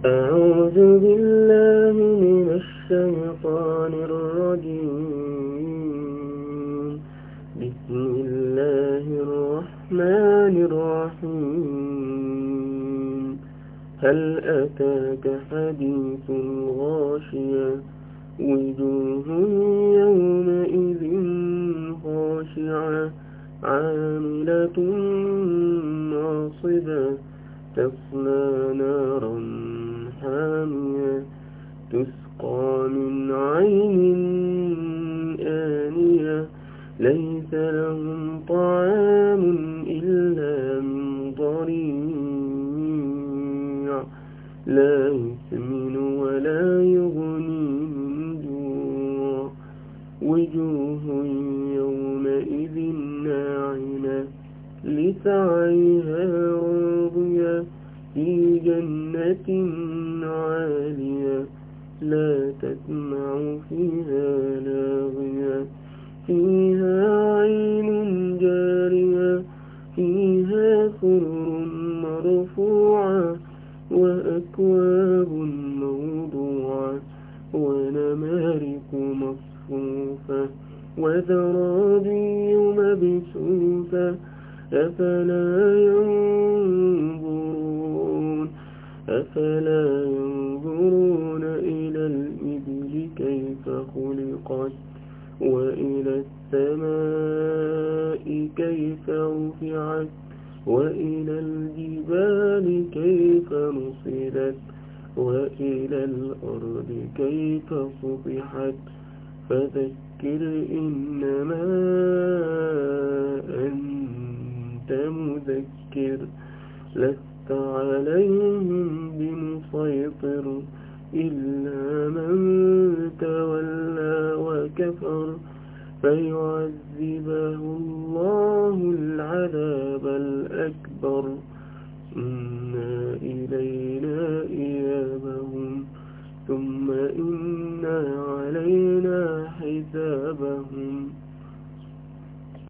أعوذ بالله من الشيطان الرجيم. بسم الله الرحمن الرحيم. هل أتاك حديث الغاشية؟ وجوه يومئذ خاشعة عاملة ناصبة تصلى نارا حامية تسقى من عين آنية ليس لهم طعام إلا من ضريع لا يسمن ولا يغني من جوع. وجوه يومئذ ناعمة لسعيها راضية في جنة عالية لا تسمع فيها لاغية فيها عين جارية فيها سرر مرفوعة وأكواب موضوعة ونمارق مصفوفة وزرابي مبثوثة أفلا ينظرون إلى الإبل كيف خلقت وإلى السماء كيف رفعت وإلى الجبال كيف نصبت وإلى الأرض كيف سطحت فذكر إنما أنت مذكر لست عليهم بمسيطر إلا من تولى وكفر فيعذبه الله العذاب الأكبر إنا إلينا إيابهم ثم إنا